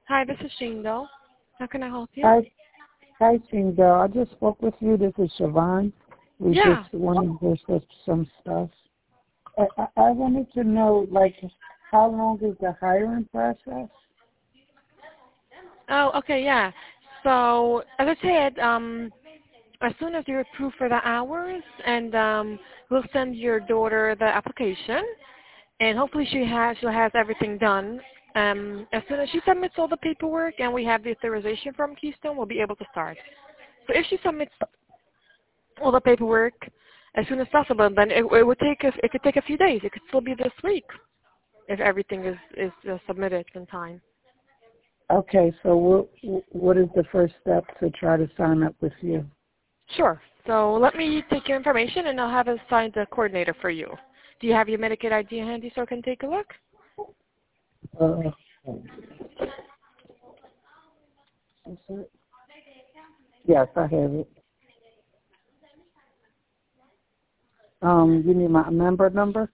Hi, this is Shingdo. How can I help you? Hi, Cinda. I just spoke with you. This is Siobhan. We Yeah. just wanted to discuss some stuff. I wanted to know, like, how long is the hiring process? Oh, okay, yeah. So, as I said, as soon as you're approved for the hours, and we'll send your daughter the application, and hopefully she'll have everything done. As soon as she submits all the paperwork and we have the authorization from Keystone, we'll be able to start. So if she submits all the paperwork as soon as possible, then it could take a few days. It could still be this week if everything is submitted in time. Okay, so what is the first step to try to sign up with you? Sure. So let me take your information and I'll have assigned a coordinator for you. Do you have your Medicaid ID handy so I can take a look? Uh, yes, I have it. You need my member number?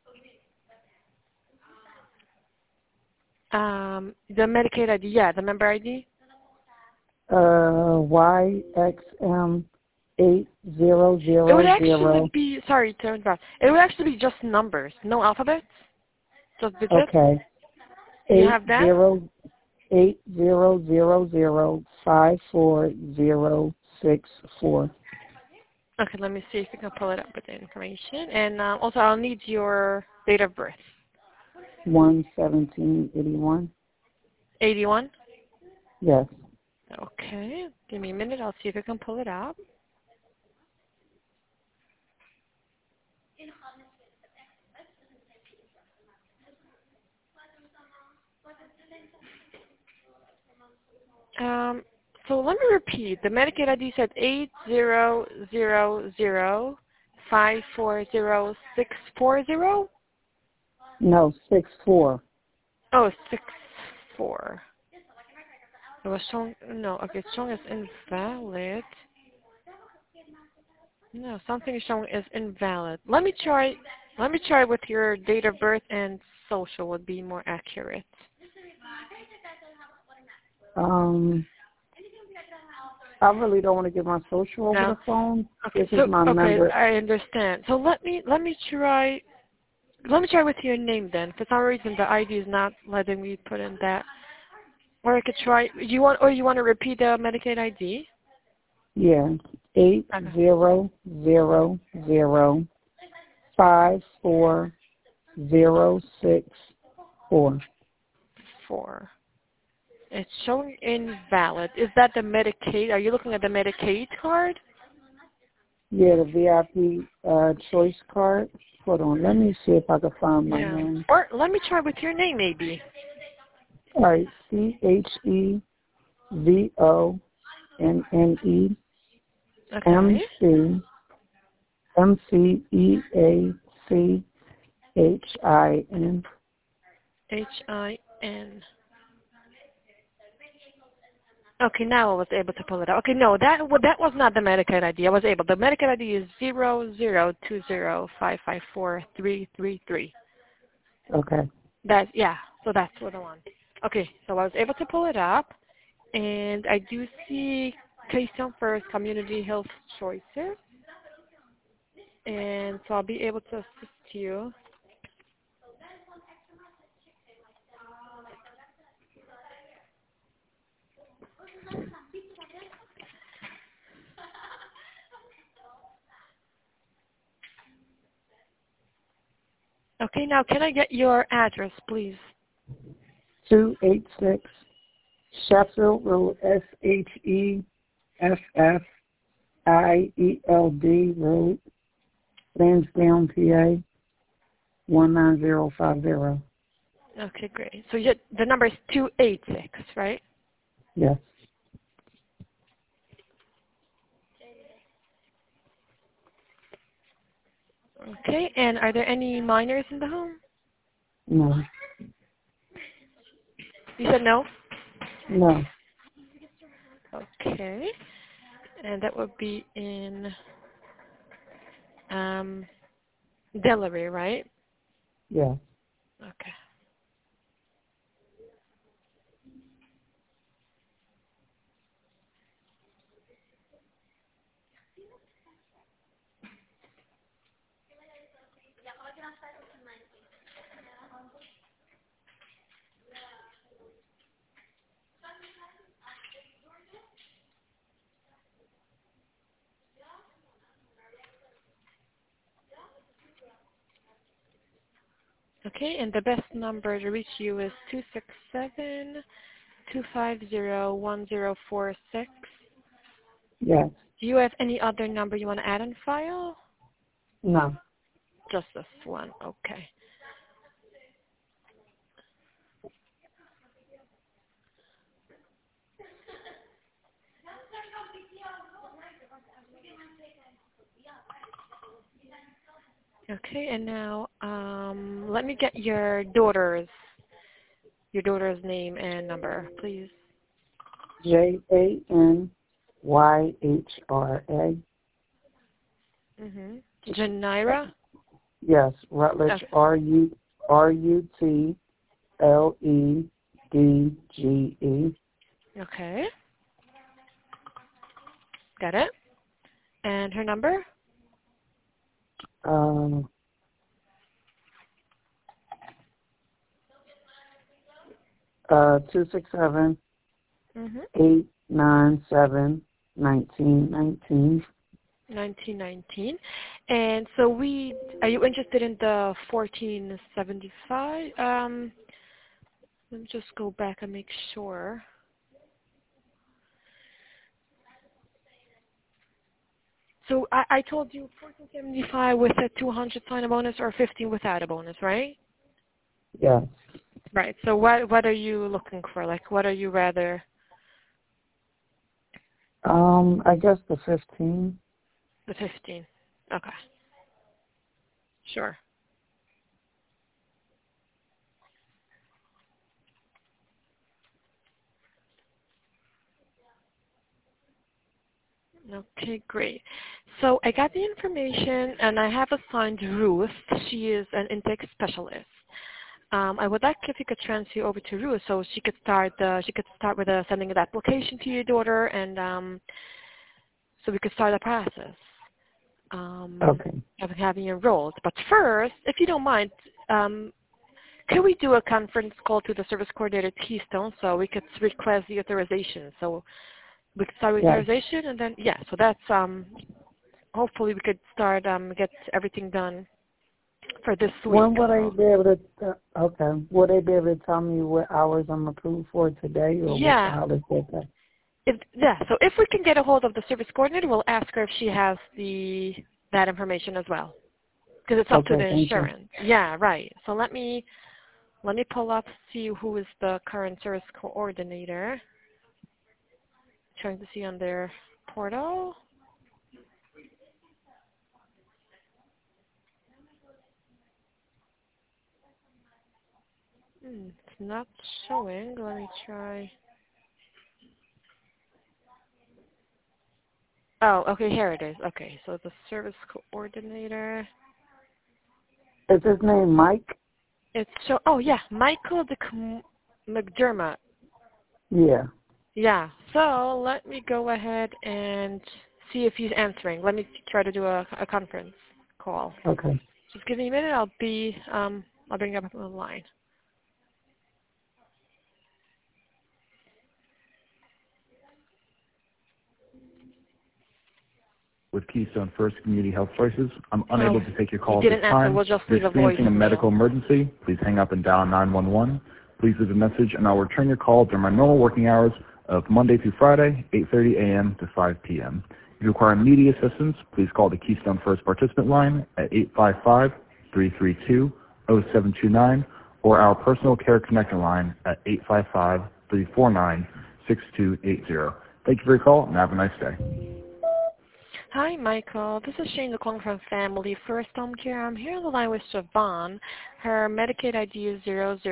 The Medicaid ID, yeah, the member ID. YXM eight zero It would zero actually zero. be, sorry to interrupt, it would actually be just numbers, no alphabets, just digits. Okay. Do you have that? 8000540064. Okay, let me see if we can pull it up with the information. And also I'll need your date of birth. 11781. 81? Yes. Okay, give me a minute, I'll see if I can pull it up. So let me repeat. The Medicaid ID said 8000540640. No, 64. Oh, 64. It was showing. No, okay, it's showing as invalid. No, something is showing as invalid. Let me try. Let me try with your date of birth and social would be more accurate. I really don't want to give my social over No. the phone. Okay, This is so my okay, member. I understand. So let me try. Let me try with your name then. For some reason, the ID is not letting me put in that. Or I could try. You want to repeat the Medicaid ID? Yeah. Okay. 8000540664. 4. It's showing invalid. Is that the Medicaid? Are you looking at the Medicaid card? Yeah, the VIP choice card. Hold on. Let me see if I can find my Yeah. name. Or let me try with your name maybe. All right. CHEVONNE Okay. MCEACHIN. HIN. Okay, now I was able to pull it out. Okay, no, that was not the Medicaid ID. I was able. The Medicaid ID is 0020554333. Okay. So that's what I want. Okay, so I was able to pull it up, and I do see Keystone First Community Health Choices, and so I'll be able to assist you. Okay, now can I get your address, please? 286 Sheffield Road, SHEFFIELD Road, Lansdowne, PA, 19050. Okay, great. So the number is 286, right? Yes. Okay, and are there any minors in the home? No. You said no? No. Okay, and that would be in Delaware, right? Yes. Okay. Okay, and the best number to reach you is 267-250-1046. Yes. Do you have any other number you want to add on file? No. Just this one. Okay. Okay, and now let me get your daughter's name and number, please. JANYHRA. Janira? Yes, Rutledge. Okay. RUTLEDGE. Okay. Got it. And her number? 267 897 1919. 1919. And so are you interested in the 1475? Let me just go back and make sure. So I told you 1475 with a 200 sign-up bonus or 15 without a bonus, right? Yes. Right. So what are you looking for? Like, what are you rather? I guess the 15. The 15. Okay. Sure. Okay, great. So I got the information, and I have assigned Ruth. She is an intake specialist. I would like if you could transfer over to Ruth so she could start with sending an application to your daughter, and so we could start the process. Okay. Of having you enrolled. But first, if you don't mind, could we do a conference call to the service coordinator at Keystone so we could request the authorization? So we could start with authorization, and then so that's hopefully we could start get everything done for this week. When would I be able to? Would they be able to tell me what hours I'm approved for today, or how does that? So if we can get a hold of the service coordinator, we'll ask her if she has that information as well, because it's up to the insurance. Yeah, right. So let me pull up, see who is the current service coordinator. Trying to see on their portal. It's not showing. Let me try. Oh, okay, here it is. Okay, so the service coordinator. Is his name Mike? Michael McDermott. Yeah. Yeah, so let me go ahead and see if he's answering. Let me try to do a conference call. Okay. Just give me a minute. I'll bring up the line. With Keystone First Community Health Choices, I'm unable to take your call at this answer. time. We'll just If you're leave a experiencing a voicemail. medical emergency, please hang up and dial 911. Please leave a message, and I'll return your call during my normal working hours of Monday through Friday, 8:30 a.m. to 5 p.m. If you require immediate assistance, please call the Keystone First participant line at 855-332-0729 or our personal care connector line at 855-349-6280. Thank you for your call, and have a nice day. Hi, Michael. This is Shane calling from Family First Home Care. I'm here on the line with Siobhan. Her Medicaid ID is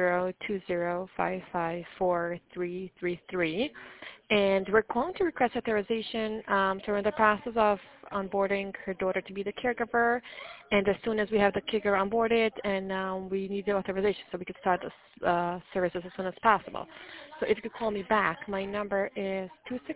0020554333. And we're calling to request authorization during the process of onboarding her daughter to be the caregiver. And as soon as we have the caregiver onboarded, and we need the authorization so we can start the services as soon as possible. So if you could call me back, my number is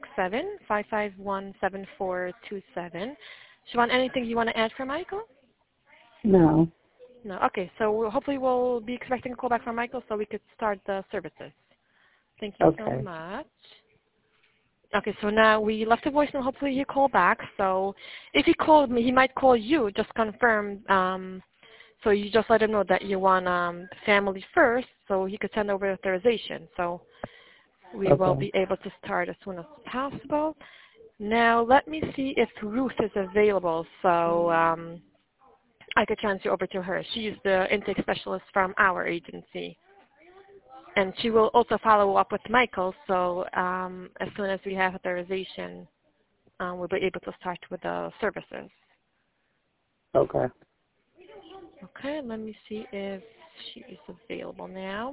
267-551-7427. Siobhan, anything you want to add for Michael? No. No. Okay, so hopefully we'll be expecting a call back from Michael so we could start the services. Thank you so much. Okay, so now we left a voicemail. Hopefully he'll call back. So if he called me, he might call you. Just confirm So you just let him know that you want family first, so he could send over authorization. So we will be able to start as soon as possible. Now let me see if Ruth is available, so I could transfer you over to her. She's the intake specialist from our agency. And she will also follow up with Michael, so as soon as we have authorization, we'll be able to start with the services. Okay. Okay, let me see if she is available now.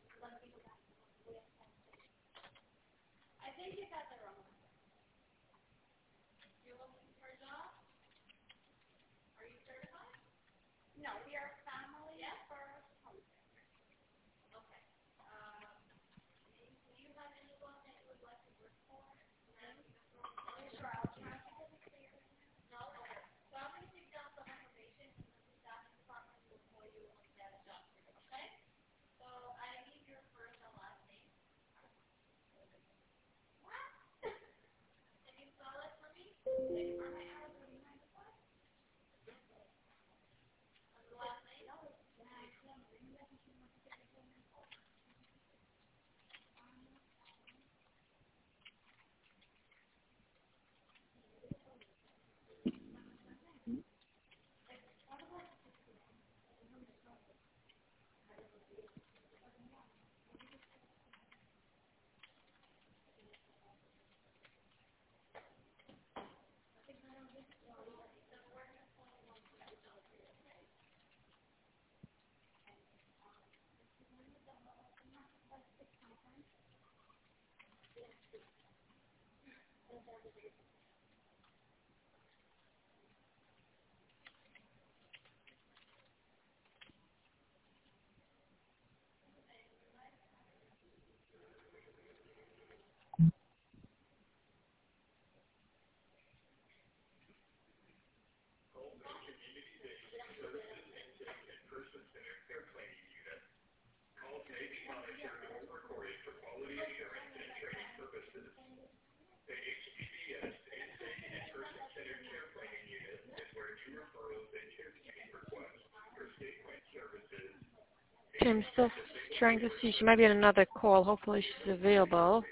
Okay, I'm still trying to see. She might be on another call. Hopefully she's available.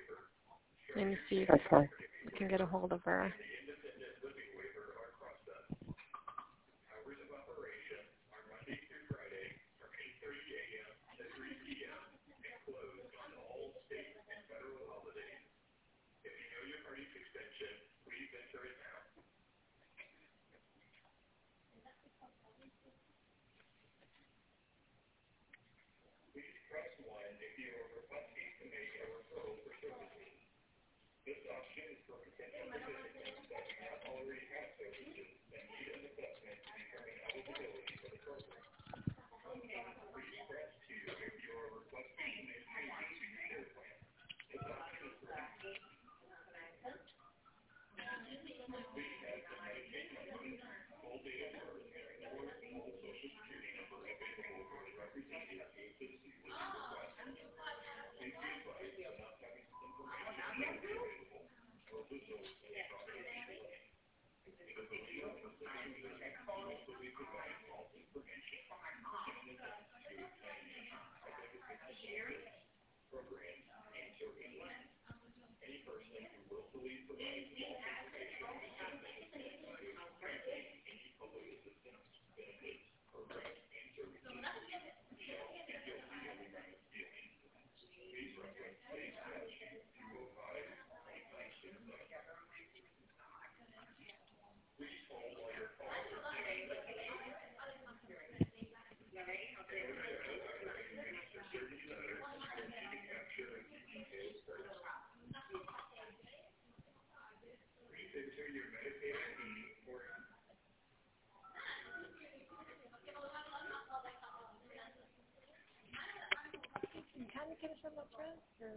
Let me see if Okay. we can get a hold of her. Can you finish on that transfer?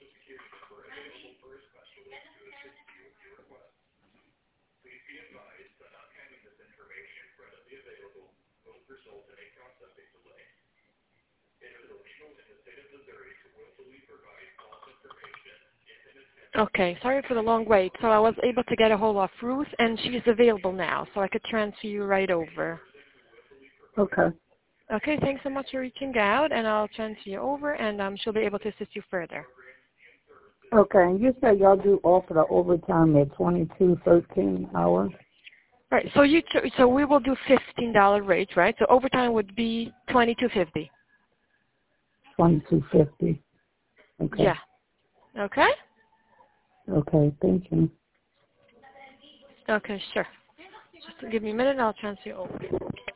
Please be advised Okay, sorry for the long wait. So I was able to get a hold of Ruth, and she's available now, so I could transfer you right over. Okay. Okay, thanks so much for reaching out, and I'll transfer you over, and she'll be able to assist you further. Okay, and you said y'all do offer the overtime at $22.13 an hour? Right, so so we will do $15 rate, right? So overtime would be $22.50. $22.50. Okay. Yeah. Okay? Okay, thank you. Okay, sure. Just give me a minute, and I'll transfer you over.